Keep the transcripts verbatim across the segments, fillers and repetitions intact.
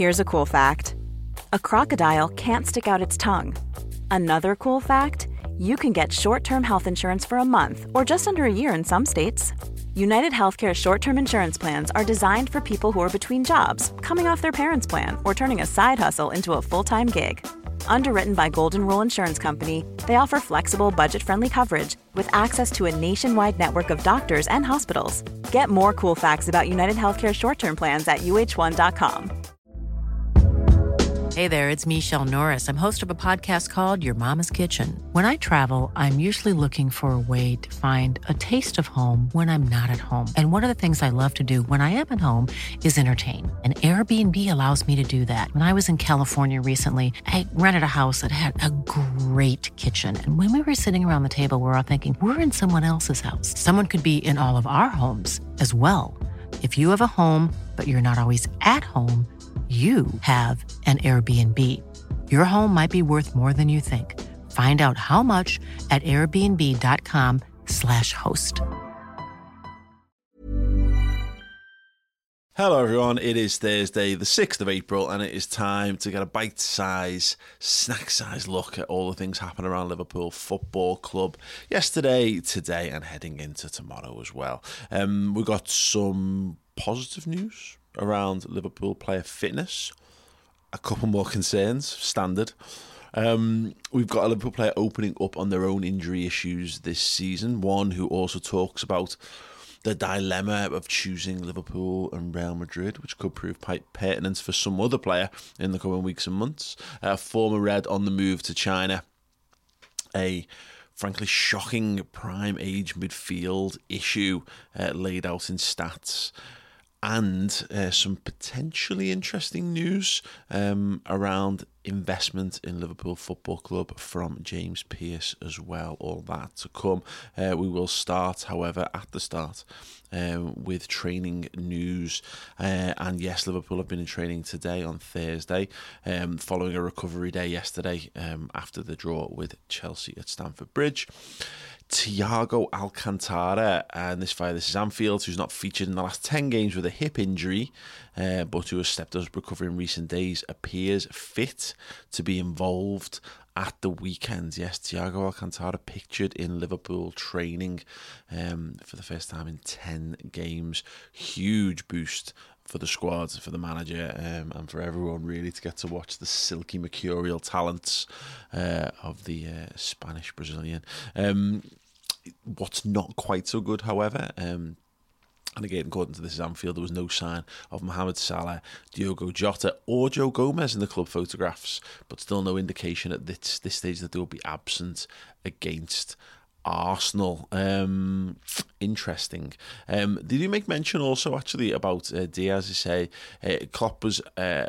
Here's a cool fact. A crocodile can't stick out its tongue. Another cool fact, you can get short-term health insurance for a month or just under a year in some states. United Healthcare short-term insurance plans are designed for people who are between jobs, coming off their parents' plan, or turning a side hustle into a full-time gig. Underwritten by Golden Rule Insurance Company, they offer flexible, budget-friendly coverage with access to a nationwide network of doctors and hospitals. Get more cool facts about United Healthcare short-term plans at U H one dot com. Hey there, it's Michelle Norris. I'm host of a podcast called Your Mama's Kitchen. When I travel, I'm usually looking for a way to find a taste of home when I'm not at home. And one of the things I love to do when I am at home is entertain. And Airbnb allows me to do that. When I was in California recently, I rented a house that had a great kitchen. And when we were sitting around the table, we were all thinking, we're in someone else's house. Someone could be in all of our homes as well. If you have a home, but you're not always at home, you have an Airbnb. Your home might be worth more than you think. Find out how much at airbnb.com slash host. Hello everyone, it is Thursday the sixth of April and it is time to get a bite-sized, snack-sized look at all the things happening around Liverpool Football Club yesterday, today and heading into tomorrow as well. Um, we've got some positive news around Liverpool player fitness, a couple more concerns, standard. Um, we've got a Liverpool player opening up on their own injury issues this season, one who also talks about the dilemma of choosing Liverpool and Real Madrid, which could prove quite pertinent for some other player in the coming weeks and months. A former Red on the move to China, a frankly shocking prime age midfield issue uh, laid out in stats, and uh, some potentially interesting news um, around investment in Liverpool Football Club from James Pearce as well. All that to come. Uh, we will start, however, at the start um, with training news. Uh, and yes, Liverpool have been in training today on Thursday, um, following a recovery day yesterday um, after the draw with Chelsea at Stamford Bridge. Thiago Alcantara, and this via this is Anfield, who's not featured in the last ten games with a hip injury, uh, but who has stepped up recovery in recent days, appears fit to be involved at the weekend. Yes, Thiago Alcantara pictured in Liverpool training um, for the first time in ten games. Huge boost for the squad, for the manager, um, and for everyone really to get to watch the silky mercurial talents uh, of the uh, Spanish Brazilian. Um, what's not quite so good, however, um, and again, according to this Anfield, there was no sign of Mohamed Salah, Diogo Jota or Joe Gomez in the club photographs, but still no indication at this, this stage that they will be absent against Arsenal. Um, interesting. Um, did you make mention also actually about uh, Diaz? You say uh, Klopp was uh,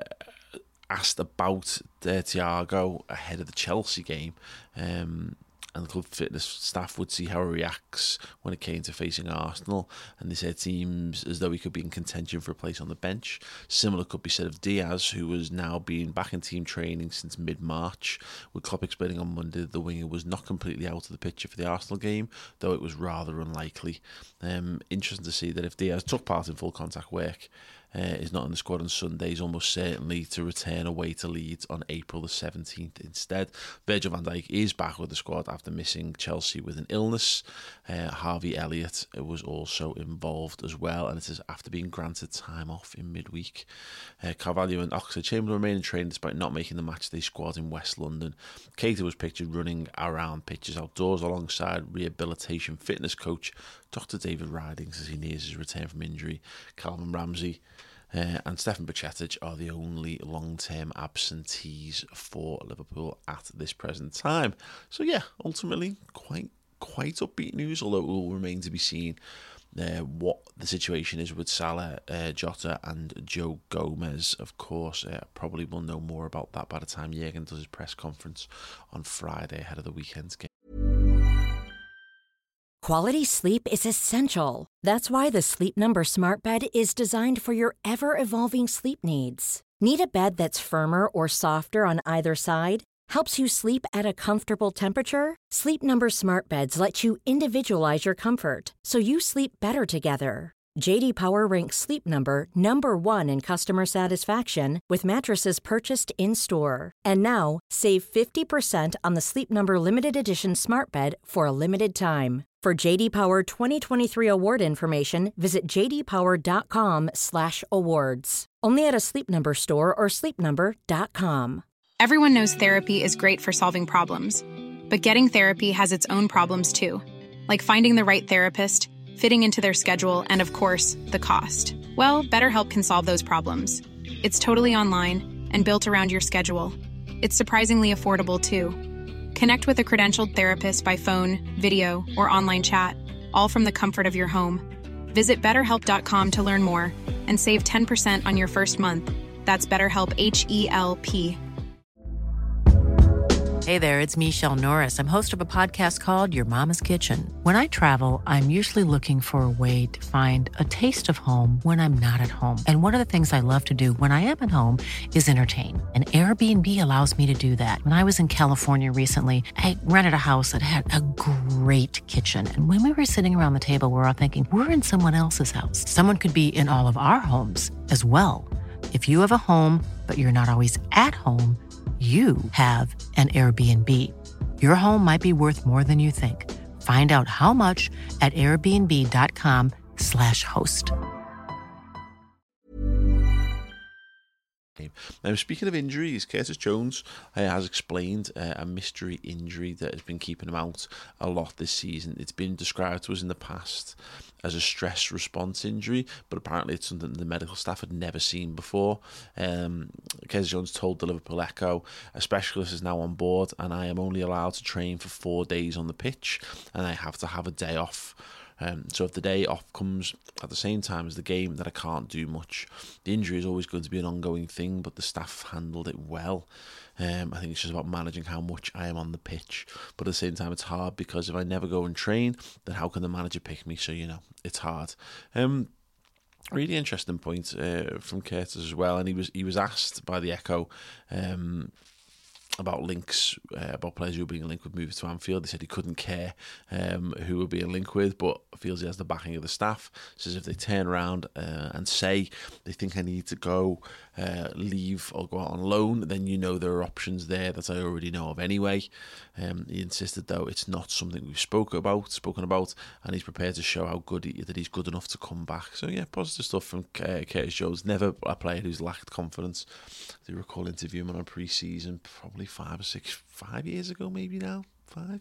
asked about uh, Thiago ahead of the Chelsea game, um, and the club fitness staff would see how he reacts when it came to facing Arsenal, and they said it seems as though he could be in contention for a place on the bench. Similar could be said of Diaz, who has now been back in team training since mid-March, with Klopp explaining on Monday that the winger was not completely out of the picture for the Arsenal game, though it was rather unlikely. Um, interesting to see that if Diaz took part in full contact work, Uh, is not in the squad on Sundays, almost certainly to return away to Leeds on April the seventeenth instead. Virgil van Dijk is back with the squad after missing Chelsea with an illness. Uh, Harvey Elliott was also involved as well, and it is after being granted time off in midweek. Uh, Carvalho and Oxlade-Chamberlain remain in training despite not making the matchday squad in West London. Keita was pictured running around pitches outdoors alongside rehabilitation fitness coach Doctor David Ridings as he nears his return from injury. Calvin Ramsey Uh, and Stefan Bajcetic are the only long-term absentees for Liverpool at this present time. So yeah, ultimately quite quite upbeat news, although it will remain to be seen uh, what the situation is with Salah, uh, Jota and Joe Gomez. Of course, uh, probably will know more about that by the time Jurgen does his press conference on Friday ahead of the weekend's game. Quality sleep is essential. That's why the Sleep Number Smart Bed is designed for your ever-evolving sleep needs. Need a bed that's firmer or softer on either side? Helps you sleep at a comfortable temperature? Sleep Number Smart Beds let you individualize your comfort so you sleep better together. J D Power ranks Sleep Number number one in customer satisfaction with mattresses purchased in-store. And now, save fifty percent on the Sleep Number Limited Edition Smart Bed for a limited time. For J D Power twenty twenty-three award information, visit j d power dot com slash awards. Only at a Sleep Number store or sleep number dot com. Everyone knows therapy is great for solving problems, but getting therapy has its own problems too, like finding the right therapist, fitting into their schedule, and of course, the cost. Well, BetterHelp can solve those problems. It's totally online and built around your schedule. It's surprisingly affordable too. Connect with a credentialed therapist by phone, video, or online chat, all from the comfort of your home. Visit better help dot com to learn more and save ten percent on your first month. That's BetterHelp, H E L P. Hey there, it's Michelle Norris. I'm host of a podcast called Your Mama's Kitchen. When I travel, I'm usually looking for a way to find a taste of home when I'm not at home. And one of the things I love to do when I am at home is entertain. And Airbnb allows me to do that. When I was in California recently, I rented a house that had a great kitchen. And when we were sitting around the table, we were all thinking, we're in someone else's house. Someone could be in all of our homes as well. If you have a home, but you're not always at home, you have an Airbnb. Your home might be worth more than you think. Find out how much at airbnb dot com slash host. Now, speaking of injuries, Curtis Jones uh, has explained uh, a mystery injury that has been keeping him out a lot this season. It's been described to us in the past as a stress response injury, but apparently it's something the medical staff had never seen before. Um, Curtis Jones told the Liverpool Echo, a specialist is now on board and I am only allowed to train for four days on the pitch and I have to have a day off. Um, so if the day off comes at the same time as the game, then I can't do much. The injury is always going to be an ongoing thing, but the staff handled it well. Um, I think it's just about managing how much I am on the pitch. But at the same time, it's hard because if I never go and train, then how can the manager pick me? So, you know, it's hard. Um, really interesting point uh, from Curtis as well. And he was he was asked by the Echo um, about links, uh, about players who were being linked with moving to Anfield. He said he couldn't care um, who were being linked with, but feels he has the backing of the staff. Says if they turn around uh, and say they think I need to go, uh, leave or go out on loan, then you know there are options there that I already know of anyway. Um, he insisted though it's not something we've spoke about, spoken about, and he's prepared to show how good he, that he's good enough to come back. So yeah, positive stuff from uh, Curtis Jones. Never a player who's lacked confidence. I do recall interviewing him on a pre-season probably five or six, five years ago, maybe now, five.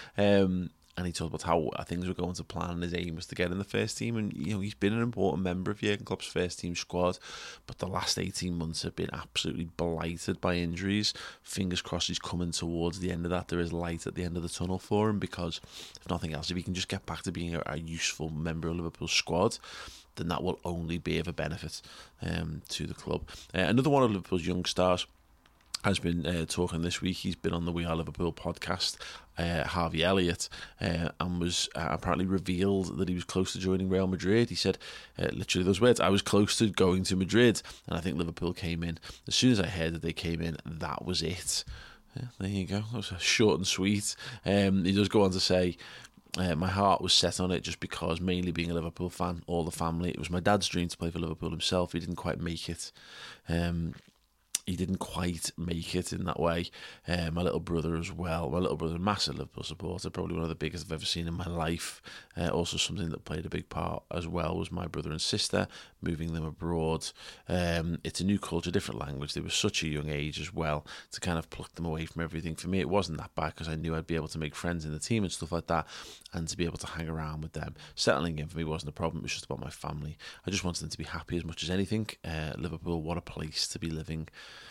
Um, and he talked about how things were going to plan and his aim was to get in the first team. And, you know, he's been an important member of Jurgen Klopp's first team squad, but the last eighteen months have been absolutely blighted by injuries. Fingers crossed he's coming towards the end of that. There is light at the end of the tunnel for him because, if nothing else, if he can just get back to being a, a useful member of Liverpool's squad, then that will only be of a benefit um, to the club. Uh, another one of Liverpool's young stars has been uh, talking this week. He's been on the We Are Liverpool podcast, uh, Harvey Elliott, uh, and was uh, apparently revealed that he was close to joining Real Madrid. He said, uh, literally those words, I was close to going to Madrid, and I think Liverpool came in. As soon as I heard that they came in, that was it. Yeah, there you go. That was short and sweet. Um, he does go on to say, Uh, my heart was set on it just because, mainly being a Liverpool fan, all the family, it was my dad's dream to play for Liverpool himself. He didn't quite make it. Um, he didn't quite make it in that way. Uh, my little brother as well. My little brother, a massive Liverpool supporter, probably one of the biggest I've ever seen in my life. Uh, also something that played a big part as well was my brother and sister, moving them abroad. Um, it's a new culture, different language. They were such a young age as well, to kind of pluck them away from everything. For me, it wasn't that bad because I knew I'd be able to make friends in the team and stuff like that, and to be able to hang around with them. Settling in for me wasn't a problem. It was just about my family. I just wanted them to be happy as much as anything. Uh, Liverpool, what a place to be living.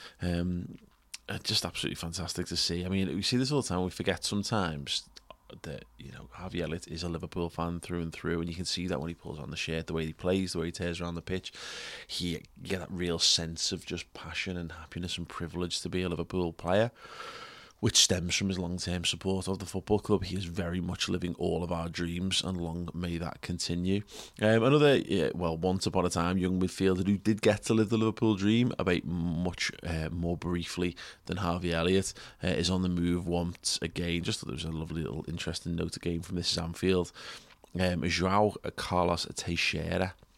Um, just absolutely fantastic to see. I mean, we see this all the time. We forget sometimes that, you know, Harvey Elliott is a Liverpool fan through and through, and you can see that when he pulls on the shirt, the way he plays, the way he tears around the pitch. He you get that real sense of just passion and happiness and privilege to be a Liverpool player, which stems from his long-term support of the football club. He is very much living all of our dreams, and long may that continue. Um, another, yeah, well, once upon a time, young midfielder who did get to live the Liverpool dream, albeit much uh, more briefly than Harvey Elliott, uh, is on the move once again. Just thought there was a lovely little interesting note again from This Is Anfield. Um, João Carlos Teixeira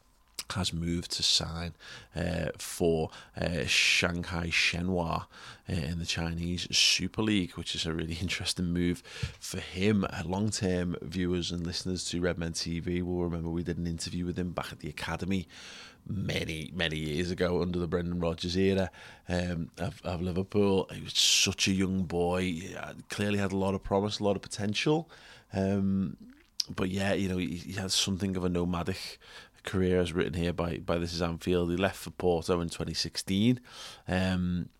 has moved to sign uh, for uh, Shanghai Shenhua uh, in the Chinese Super League, which is a really interesting move for him. Uh, long-term viewers and listeners to Redmen T V will remember we did an interview with him back at the academy many, many years ago under the Brendan Rodgers era um, of, of Liverpool. He was such a young boy, he clearly had a lot of promise, a lot of potential. Um, but yeah, you know, he, he had something of a nomadic career, as written here by by This Is Anfield. He left for Porto in twenty sixteen. Um,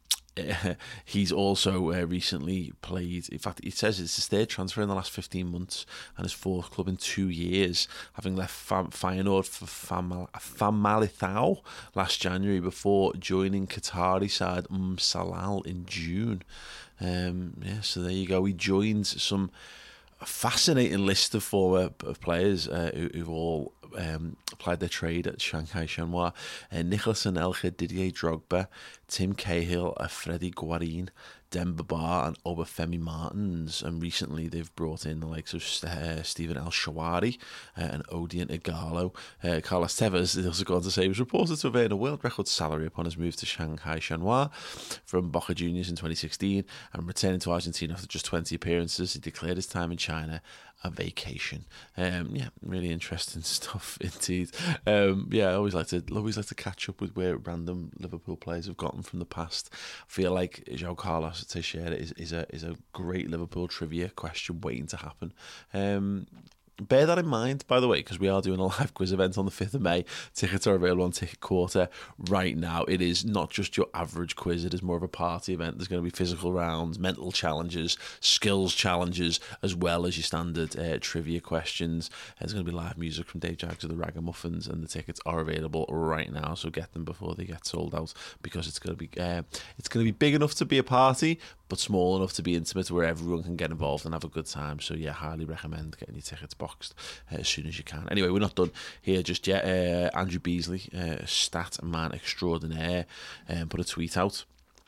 he's also uh, recently played, in fact, it says it's his third transfer in the last fifteen months and his fourth club in two years, having left Fam- Feyenoord for Fam- Famalicão last January before joining Qatari side Um Salal in June. Um, yeah, so there you go. He joins some fascinating list of former of players uh, who, who've all um, applied their trade at Shanghai Shenhua. Uh, Nicolas Anelka, Didier Drogba, Tim Cahill, uh, Freddie Guarin, Demba Ba and Obafemi Martins, and recently they've brought in the likes of uh, Stephen El Shawari uh, and Odion Igalo. Uh, Carlos Tevez has also gone to say he was reported to have earned a world record salary upon his move to Shanghai Shenhua from Boca Juniors in twenty sixteen, and returning to Argentina after just twenty appearances. He declared his time in China a vacation. Um, yeah, really interesting stuff indeed. Um, yeah, I always like to always like to catch up with where random Liverpool players have gotten from the past. I feel like João Carlos Teixeira is, is a is a great Liverpool trivia question waiting to happen. Um, Bear that in mind, by the way, because we are doing a live quiz event on the fifth of May. Tickets are available on Ticket Quarter right now. It is not just your average quiz, it is more of a party event. There's going to be physical rounds, mental challenges, skills challenges, as well as your standard uh, trivia questions. There's going to be live music from Dave Jaggs of the Ragamuffins, and the tickets are available right now, so get them before they get sold out, because it's going to be uh, it's going to be big enough to be a party, but small enough to be intimate, where everyone can get involved and have a good time. So yeah, highly recommend getting your tickets boxed uh, as soon as you can. Anyway, we're not done here just yet. Uh, Andrew Beasley, uh, stat man extraordinaire, um, put a tweet out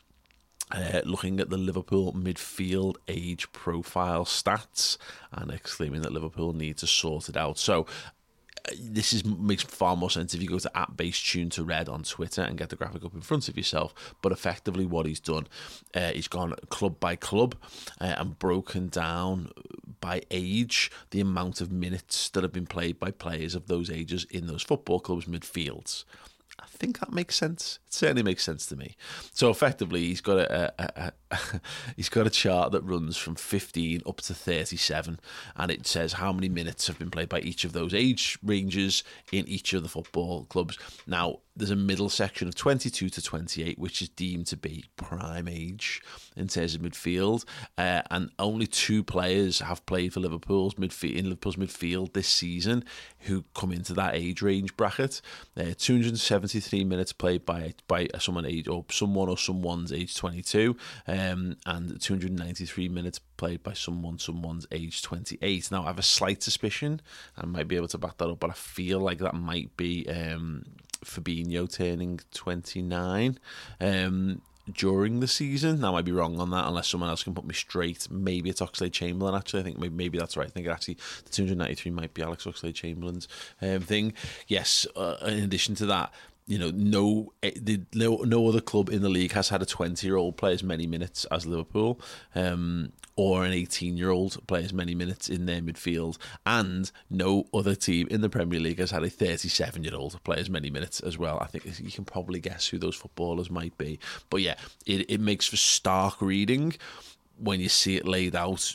Uh, looking at the Liverpool midfield age profile stats and exclaiming that Liverpool need to sort it out. So uh, this is makes far more sense if you go to at base tune to red on Twitter and get the graphic up in front of yourself. But effectively what he's done, uh, he's gone club by club uh, and broken down by age the amount of minutes that have been played by players of those ages in those football clubs' midfields. I think that makes sense. It certainly makes sense to me. So effectively, he's got a, a, a, a he's got a chart that runs from fifteen up to thirty-seven, and it says how many minutes have been played by each of those age ranges in each of the football clubs. Now, there's a middle section of twenty-two to twenty-eight, which is deemed to be prime age in terms of midfield, uh, and only two players have played for Liverpool's midfield in Liverpool's midfield this season who come into that age range bracket. Uh, two hundred seventy-three minutes played by by someone age or someone or someone's age twenty-two, um, and two hundred ninety-three minutes played by someone someone's age twenty-eight. Now, I have a slight suspicion, I might be able to back that up, but I feel like that might be Um, Fabinho turning twenty-nine um, during the season. Now, I might be wrong on that, unless someone else can put me straight. Maybe it's Oxlade-Chamberlain, actually. I think maybe, maybe that's right. I think actually the two hundred ninety-three might be Alex Oxlade-Chamberlain's um, thing. Yes, uh, in addition to that, you know, no, no, no other club in the league has had a twenty-year-old play as many minutes as Liverpool, um, or an eighteen-year-old play as many minutes in their midfield, and no other team in the Premier League has had a thirty-seven-year-old play as many minutes as well. I think you can probably guess who those footballers might be. But yeah, it, it makes for stark reading when you see it laid out.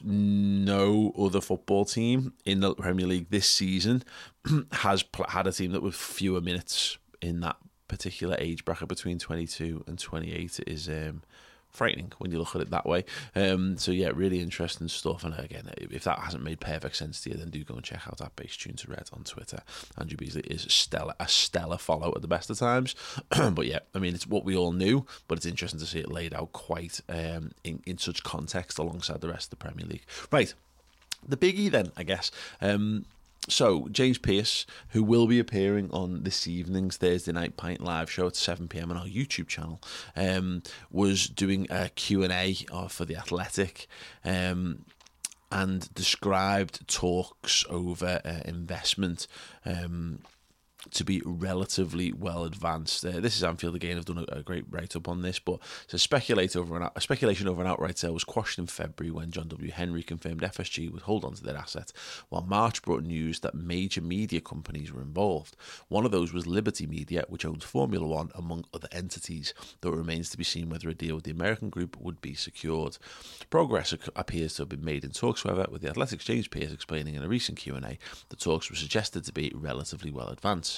No other football team in the Premier League this season has pl- had a team that with fewer minutes in that particular age bracket between twenty-two and twenty-eight. It is um, frightening when you look at it that way. Um, so yeah, really interesting stuff. And again, if that hasn't made perfect sense to you, then do go and check out that Base Tune to Red on Twitter. Andrew Beasley is stellar, a stellar follow at the best of times. But yeah, I mean, it's what we all knew, but it's interesting to see it laid out quite um, in, in such context alongside the rest of the Premier League. Right, the biggie then, I guess. Um, So, James Pearce, who will be appearing on this evening's Thursday Night Pint live show at seven p.m. on our YouTube channel, um, was doing a Q and A for The Athletic um, and described talks over uh, investment um, to be relatively well advanced. Uh, this is Anfield again. I've done a, a great write-up on this, but so speculate over an, a speculation over an outright sale was quashed in February when John W. Henry confirmed F S G would hold on to their asset, while March brought news that major media companies were involved. One of those was Liberty Media, which owns Formula One, among other entities, though it remains to be seen whether a deal with the American group would be secured. Progress appears to have been made in talks, however, with the Athletics James Pearce explaining in a recent Q and A the talks were suggested to be relatively well advanced.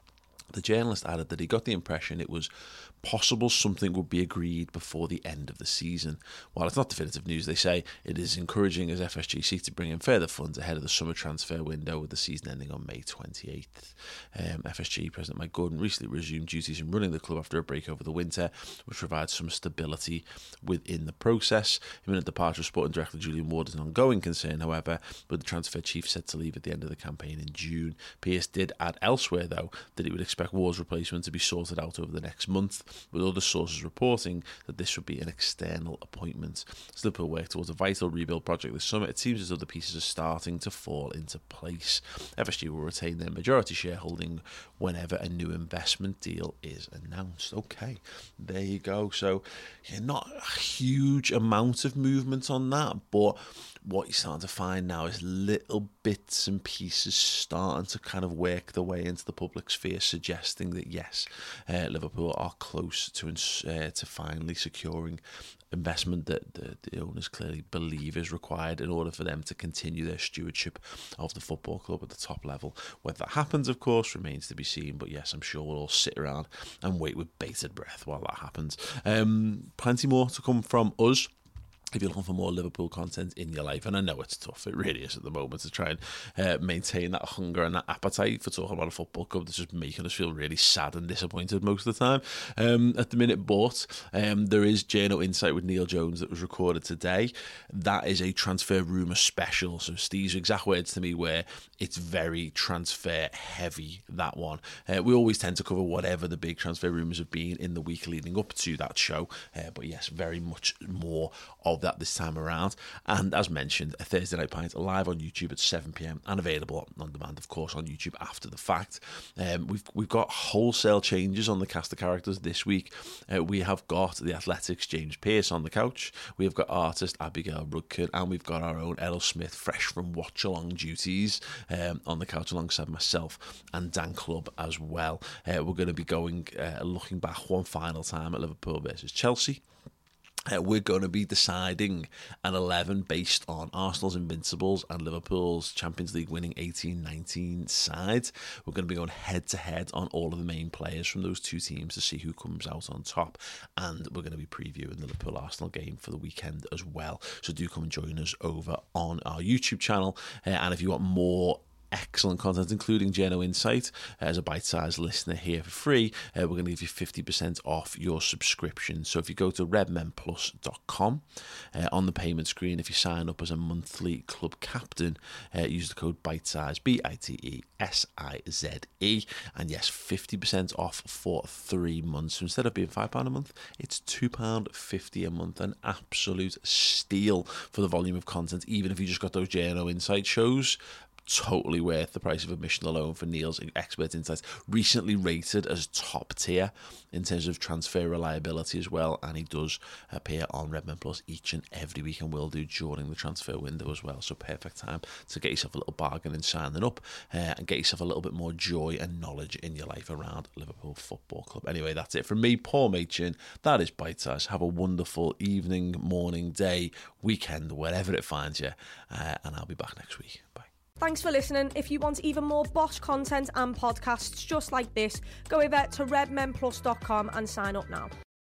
The journalist added that he got the impression it was possible something would be agreed before the end of the season. While it's not definitive news, they say it is encouraging as F S G seek to bring in further funds ahead of the summer transfer window, with the season ending on May twenty-eighth. Um, F S G President Mike Gordon recently resumed duties in running the club after a break over the winter, which provides some stability within the process. Imminent departure of Sporting Director Julian Ward is an ongoing concern, however, with the transfer chief set to leave at the end of the campaign in June. Pearce did add elsewhere, though, that he would expect Ward's replacement to be sorted out over the next month, with other sources reporting that this would be an external appointment. As Liverpool work towards a vital rebuild project this summer, it seems as though the pieces are starting to fall into place. F S G will retain their majority shareholding whenever a new investment deal is announced. Okay, there you go. So, yeah, not a huge amount of movement on that, but what you're starting to find now is little bits and pieces starting to kind of work their way into the public sphere, suggesting that yes, uh, Liverpool are close to uh, to finally securing investment that the, the owners clearly believe is required in order for them to continue their stewardship of the football club at the top level. Whether that happens, of course, remains to be seen, but yes, I'm sure we'll all sit around and wait with bated breath while that happens. Um, plenty more to come from us if you're looking for more Liverpool content in your life. And I know it's tough, it really is at the moment, to try and uh, maintain that hunger and that appetite for talking about a football club that's just making us feel really sad and disappointed most of the time um, at the minute. But um, there is Journo Insight with Neil Jones that was recorded today. That is a transfer rumour special. So Steve's exact words to me were, it's very transfer heavy, that one. Uh, we always tend to cover whatever the big transfer rumours have been in the week leading up to that show. Uh, but yes, very much more of that this time around. And as mentioned, a Thursday Night Pint live on YouTube at seven p.m. and available on demand, of course, on YouTube after the fact. Um, we've we've got wholesale changes on the cast of characters this week. Uh, we have got the Athletics James Pearce on the couch. We have got artist Abigail Rudkin, and we've got our own Errol Smith, fresh from watch along duties, um, on the couch alongside myself and Dan Club as well. Uh, we're going to be going uh, looking back one final time at Liverpool versus Chelsea. Uh, we're going to be deciding an eleven based on Arsenal's Invincibles and Liverpool's Champions League winning eighteen nineteen side. We're going to be going head to head on all of the main players from those two teams to see who comes out on top. And we're going to be previewing the Liverpool Arsenal game for the weekend as well. So do come and join us over on our YouTube channel. Uh, and if you want more excellent content, including Journo Insight, uh, as a bite-sized listener here for free, uh, we're going to give you fifty percent off your subscription. So if you go to redmen plus dot com, uh, on the payment screen, if you sign up as a monthly club captain, uh, use the code BITESIZE, B I T E S I Z E, and yes, fifty percent off for three months. So instead of being five pounds a month, it's two pounds fifty a month. An absolute steal for the volume of content, even if you just got those Journo Insight shows. Totally worth the price of admission alone for Neil's expert insights. Recently rated as top tier in terms of transfer reliability as well, and he does appear on Redmen Plus each and every week and will do during the transfer window as well. So perfect time to get yourself a little bargain and signing up uh, and get yourself a little bit more joy and knowledge in your life around Liverpool Football Club. Anyway, that's it from me, Paul Machin. That is Bite Size. Have a wonderful evening, morning, day, weekend, wherever it finds you, uh, and I'll be back next week. Bye. Thanks for listening. If you want even more Bosch content and podcasts just like this, go over to redmen plus dot com and sign up now.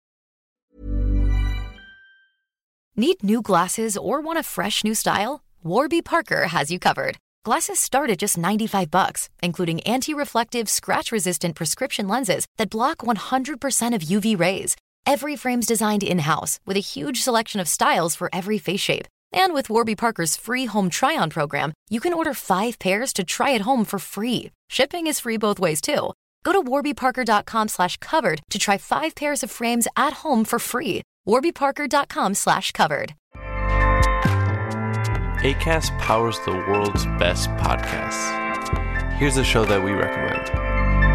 Need new glasses or want a fresh new style? Warby Parker has you covered. Glasses start at just ninety-five bucks, including anti-reflective, scratch-resistant prescription lenses that block one hundred percent of U V rays. Every frame's designed in-house with a huge selection of styles for every face shape. And with Warby Parker's free home try-on program, you can order five pairs to try at home for free. Shipping is free both ways, too. Go to warbyparker.com slash covered to try five pairs of frames at home for free. warbyparker.com slash covered. Acast powers the world's best podcasts. Here's a show that we recommend.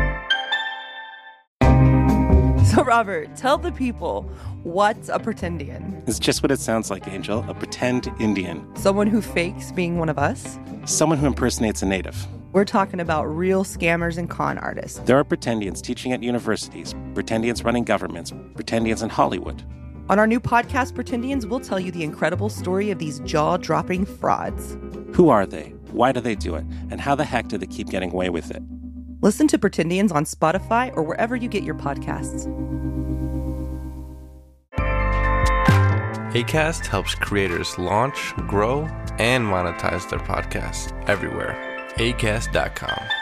So, Robert, tell the people, what's a pretendian? It's just what it sounds like, Angel. A pretend Indian. Someone who fakes being one of us? Someone who impersonates a native. We're talking about real scammers and con artists. There are pretendians teaching at universities, pretendians running governments, pretendians in Hollywood. On our new podcast, Pretendians, we'll tell you the incredible story of these jaw-dropping frauds. Who are they? Why do they do it? And how the heck do they keep getting away with it? Listen to Pretendians on Spotify or wherever you get your podcasts. Acast helps creators launch, grow, and monetize their podcasts everywhere. acast dot com.